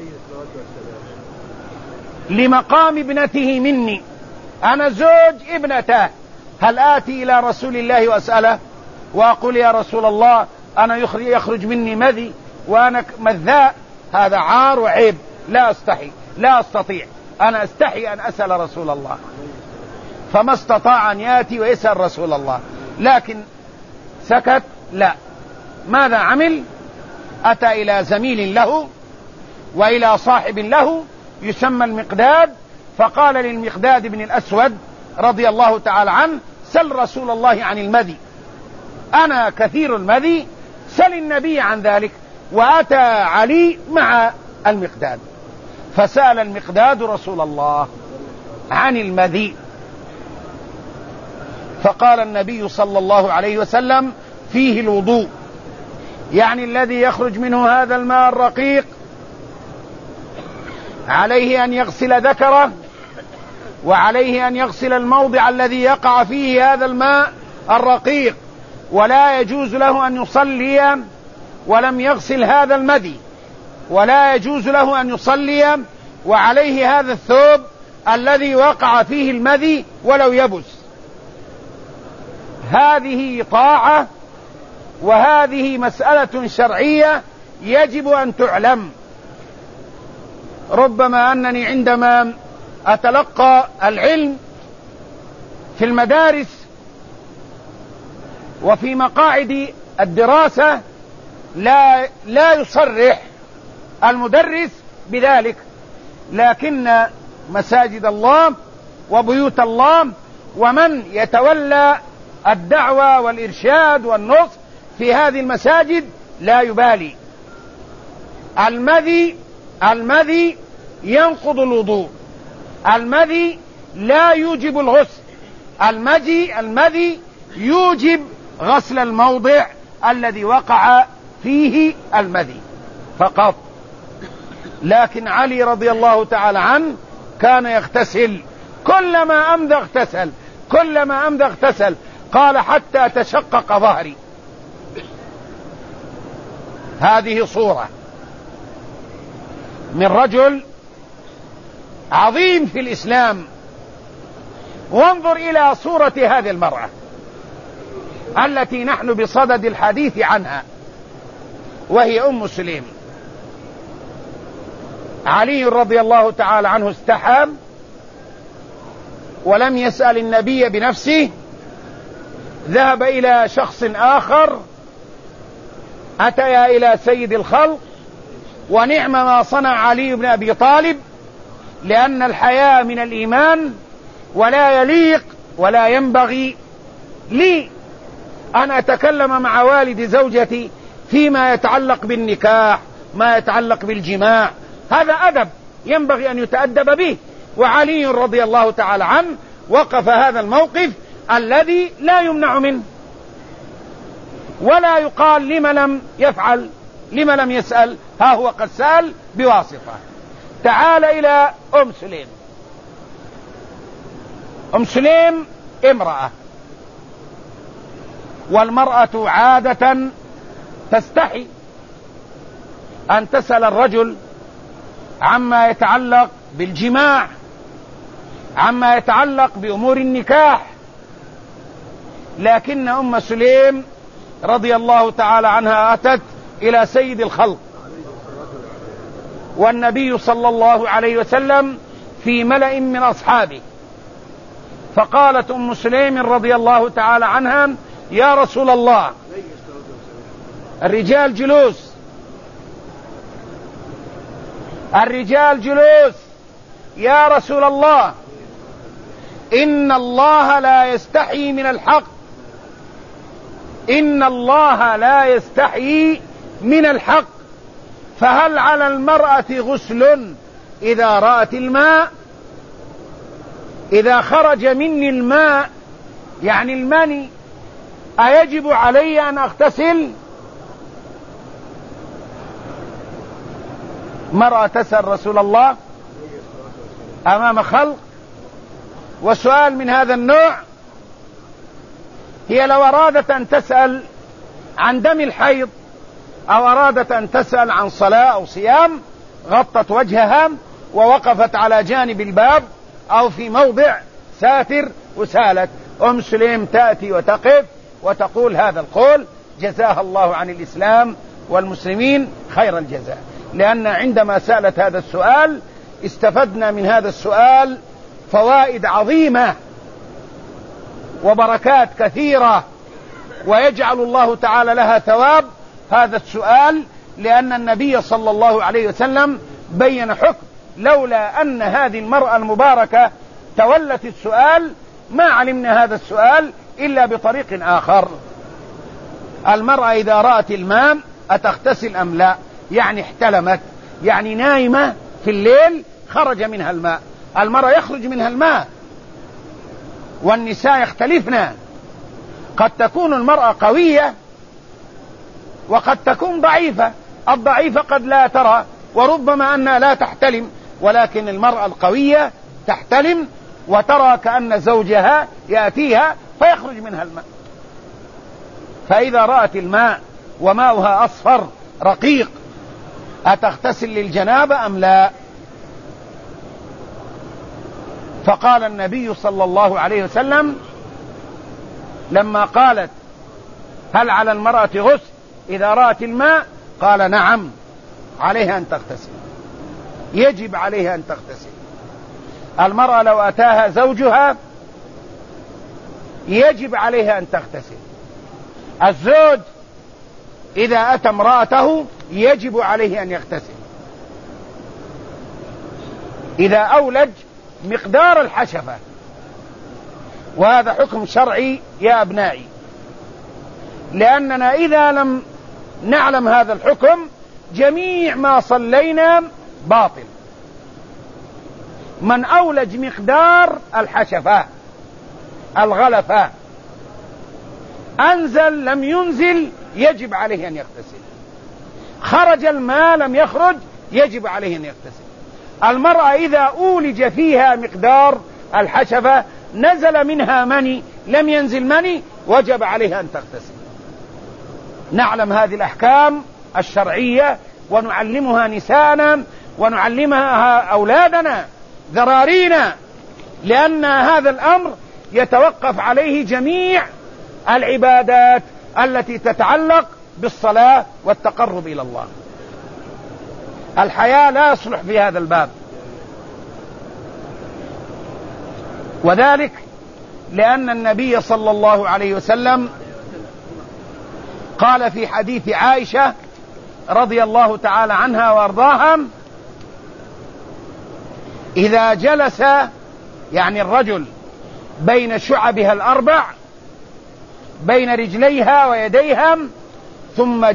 لمقام ابنته مني، أنا زوج ابنته، هل آتي إلى رسول الله وأسأله وأقول: يا رسول الله أنا يخرج مني مذي وأنا مذاء؟ هذا عار وعيب، لا أستطيع، أنا أستحي أن أسأل رسول الله. فما استطاع أن يأتي ويسأل رسول الله، لكن سكت. لا، ماذا عمل؟ أتى إلى زميل له وإلى صاحب له يسمى المقداد، فقال للمقداد بن الأسود رضي الله تعالى عنه: سل رسول الله عن المذي، أنا كثير المذي، سل النبي عن ذلك. وأتى علي مع المقداد، فسأل المقداد رسول الله عن المذي، فقال النبي صلى الله عليه وسلم: فيه الوضوء، يعني الذي يخرج منه هذا الماء الرقيق عليه أن يغسل ذكره، وعليه أن يغسل الموضع الذي يقع فيه هذا الماء الرقيق، ولا يجوز له أن يصلي ولم يغسل هذا المذي، ولا يجوز له أن يصلي وعليه هذا الثوب الذي وقع فيه المذي ولو يبس. هذه طاعة وهذه مسألة شرعية يجب أن تعلم. ربما أنني عندما أتلقى العلم في المدارس وفي مقاعد الدراسة لا يصرح المدرس بذلك، لكن مساجد الله وبيوت الله ومن يتولى الدعوة والإرشاد والنصح في هذه المساجد لا يبالي. المذي ينقض الوضوء، المذي لا يوجب الغسل، المذي يوجب غسل الموضع الذي وقع فيه المذي فقط. لكن علي رضي الله تعالى عنه كان يغتسل، كلما أمضى اغتسل، قال: حتى تشقق ظهري. هذه صورة من رجل عظيم في الإسلام. وانظر إلى صورة هذه المرأة التي نحن بصدد الحديث عنها، وهي أم سليم. علي رضي الله تعالى عنه استحى ولم يسأل النبي بنفسه، ذهب إلى شخص آخر، أتيا إلى سيد الخلق، ونعم ما صنع علي بن أبي طالب، لأن الحياء من الإيمان، ولا يليق ولا ينبغي لي أن أتكلم مع والد زوجتي فيما يتعلق بالنكاح، ما يتعلق بالجماع، هذا أدب ينبغي أن يتأدب به. وعلي رضي الله تعالى عنه وقف هذا الموقف الذي لا يمنع منه، ولا يقال لم لم يفعل، لم لم يسأل، ها هو قد سأل بواسطة. تعال إلى أم سليم. أم سليم امرأة، والمرأة عادة تستحي أن تسأل الرجل عما يتعلق بالجماع، عما يتعلق بأمور النكاح. لكن أم سليم رضي الله تعالى عنها أتت إلى سيد الخلق والنبي صلى الله عليه وسلم في ملأ من أصحابه، فقالت أم سليم رضي الله تعالى عنها: يا رسول الله، الرجال جلوس، الرجال جلوس، يا رسول الله، إن الله لا يستحي من الحق، إن الله لا يستحي من الحق، فهل على المرأة غسل إذا رأت الماء؟ إذا خرج مني الماء يعني المني أيجب علي أن أغتسل؟ مرأة تسأل رسول الله أمام خلق، وسؤال من هذا النوع. هي لو أرادت أن تسأل عن دم الحيض أو أرادت أن تسأل عن صلاة أو صيام غطت وجهها ووقفت على جانب الباب أو في موضع ساتر وسالت. أم سليم تأتي وتقف وتقول هذا القول: جزاها الله عن الإسلام والمسلمين خير الجزاء، لأن عندما سألت هذا السؤال استفدنا من هذا السؤال فوائد عظيمة وبركات كثيرة، ويجعل الله تعالى لها ثواب هذا السؤال، لأن النبي صلى الله عليه وسلم بين حكم لولا أن هذه المرأة المباركة تولت السؤال ما علمنا هذا السؤال إلا بطريق آخر. المرأة إذا رأت الماء أتغتسل أم لا؟ يعني احتلمت، يعني نايمة في الليل خرج منها الماء. المرأة يخرج منها الماء، والنساء يختلفن، قد تكون المرأة قوية وقد تكون ضعيفة. الضعيفة قد لا ترى وربما أنها لا تحتلم، ولكن المرأة القوية تحتلم وترى كأن زوجها يأتيها فيخرج منها الماء. فإذا رأت الماء وماؤها أصفر رقيق أتغتسل للجنابة أم لا؟ فقال النبي صلى الله عليه وسلم لما قالت: هل على المرأة غسل إذا رأت الماء؟ قال: نعم، عليها أن تغتسل، يجب عليها أن تغتسل. المرأة لو أتاها زوجها يجب عليها أن تغتسل. الزوج إذا أتى امرأته يجب عليه أن يغتسل. إذا أولج مقدار الحشفة، وهذا حكم شرعي يا أبنائي، لأننا إذا لم نعلم هذا الحكم جميع ما صلينا باطل. من أولج مقدار الحشفة الغلفة أنزل لم ينزل يجب عليه أن يغتسل، خرج الماء لم يخرج يجب عليه أن يغتسل. المرأة إذا أولج فيها مقدار الحشفة نزل منها مني لم ينزل مني وجب عليها أن تغتسل. نعلم هذه الأحكام الشرعية ونعلمها نساءنا ونعلمها أولادنا ذرارينا، لأن هذا الأمر يتوقف عليه جميع العبادات التي تتعلق بالصلاة والتقرب إلى الله. الحياة لا يصلح في هذا الباب، وذلك لأن النبي صلى الله عليه وسلم قال في حديث عائشة رضي الله تعالى عنها وارضاها: إذا جلس يعني الرجل بين شعبها الأربع بين رجليها ويديها ثم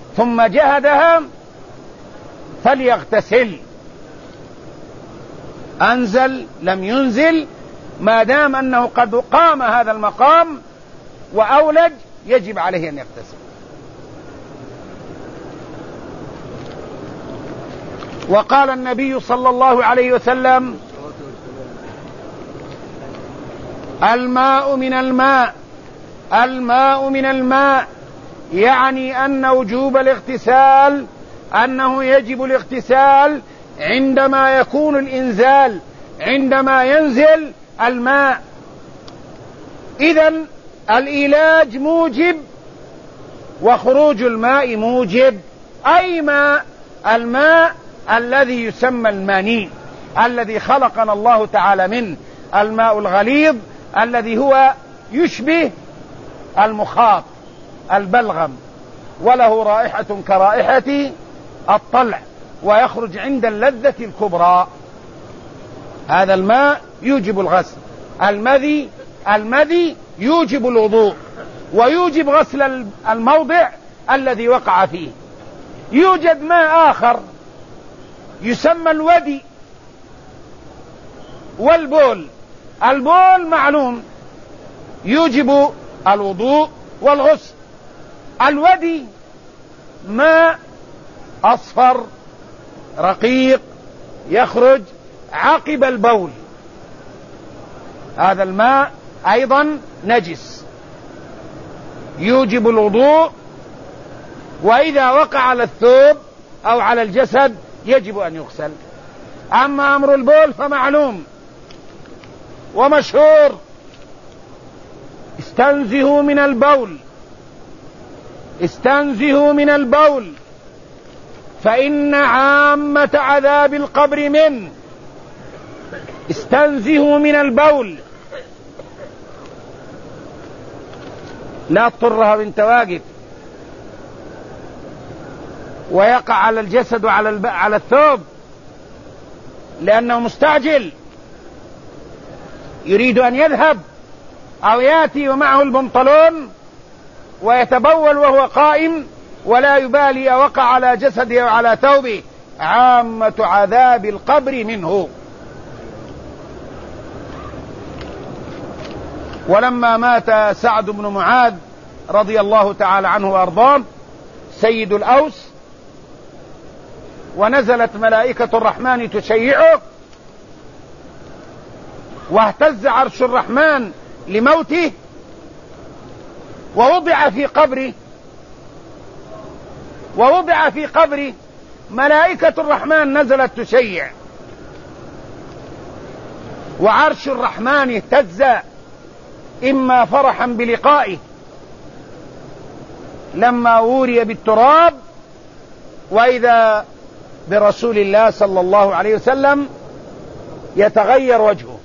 جهدها فليغتسل. أنزل لم ينزل، ما دام أنه قد قام هذا المقام وأولج يجب عليه أن يغتسل. وقال النبي صلى الله عليه وسلم: الماء من الماء، الماء من الماء، يعني أن وجوب الاغتسال، أنه يجب الاغتسال عندما يكون الإنزال، عندما ينزل الماء. إذن الإيلاج موجب وخروج الماء موجب. أي ماء؟ الماء الذي يسمى المني، الذي خلقنا الله تعالى منه، الماء الغليظ الذي هو يشبه المخاط البلغم، وله رائحة كرائحة الطلع، ويخرج عند اللذة الكبرى. هذا الماء يوجب الغسل. المذي يوجب الوضوء ويوجب غسل الموضع الذي وقع فيه. يوجد ماء آخر يسمى الودي والبول. البول معلوم يوجب الوضوء والغسل. الودي ماء أصفر رقيق يخرج عقب البول، هذا الماء أيضا نجس يوجب الوضوء، وإذا وقع على الثوب أو على الجسد يجب أن يغسل. أما أمر البول فمعلوم ومشهور: استنزهوا من البول، استنزهوا من البول فإن عامة عذاب القبر منه. استنزهوا من البول، لا تضطرها وانت واقف ويقع على الجسد وعلى الثوب، لأنه مستعجل يريد أن يذهب أو يأتي ومعه البنطلون ويتبول وهو قائم ولا يبالي وقع على جسده وعلى ثوبه. عامة عذاب القبر منه. ولما مات سعد بن معاذ رضي الله تعالى عنه وأرضاه سيد الأوس، ونزلت ملائكة الرحمن تشيعه، واهتز عرش الرحمن لموته، ووضع في قبره ملائكة الرحمن نزلت تشيع، وعرش الرحمن اهتز، إما فرحا بلقائه لما وري بالتراب، وإذا برسول الله صلى الله عليه وسلم يتغير وجهه.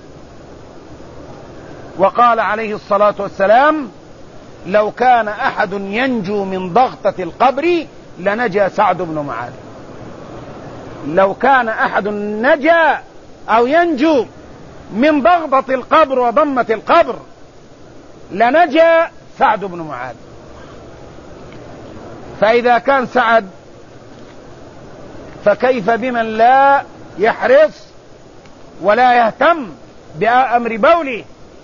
وقال عليه الصلاة والسلام: لو كان أحد ينجو من ضغطة القبر لنجا سعد بن معاذ. لو كان أحد نجا أو ينجو من ضغطة القبر وضمة القبر لنجا سعد بن معاذ. فإذا كان سعد فكيف بمن لا يحرص ولا يهتم بأمر بوله؟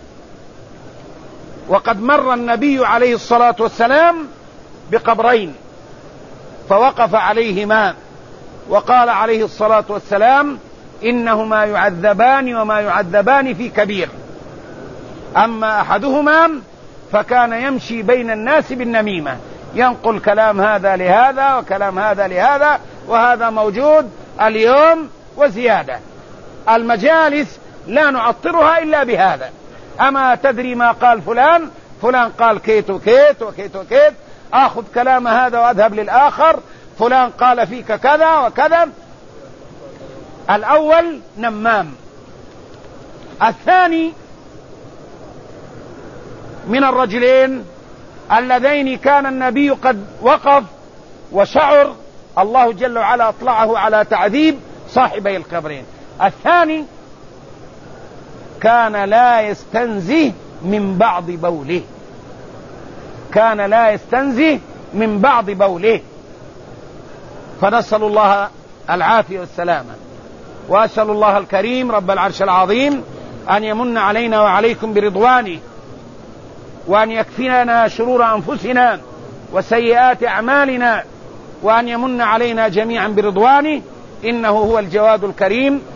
وقد مر النبي عليه الصلاة والسلام بقبرين فوقف عليهما، وقال عليه الصلاة والسلام: إنهما يعذبان وما يعذبان في كبير. أما أحدهما فكان يمشي بين الناس بالنميمة، ينقل كلام هذا لهذا وكلام هذا لهذا، وهذا موجود اليوم وزيادة. المجالس لا نعطرها إلا بهذا. أما تدري ما قال فلان؟ فلان قال كيت وكيت وكيت وكيت، آخذ كلام هذا وأذهب للآخر، فلان قال فيك كذا وكذا. الأول نمام. الثاني من الرجلين اللذين كان النبي قد وقف وشعر الله جل وعلا أطلعه على تعذيب صاحبي القبرين. الثاني كان لا يستنزه من بعض بوله، كان لا يستنزه من بعض بوله، فنسأل الله العافية والسلامة. وأسأل الله الكريم رب العرش العظيم أن يمن علينا وعليكم برضوانه، وأن يكفينا شرور أنفسنا وسيئات أعمالنا، وأن يمن علينا جميعا برضوانه، إنه هو الجواد الكريم.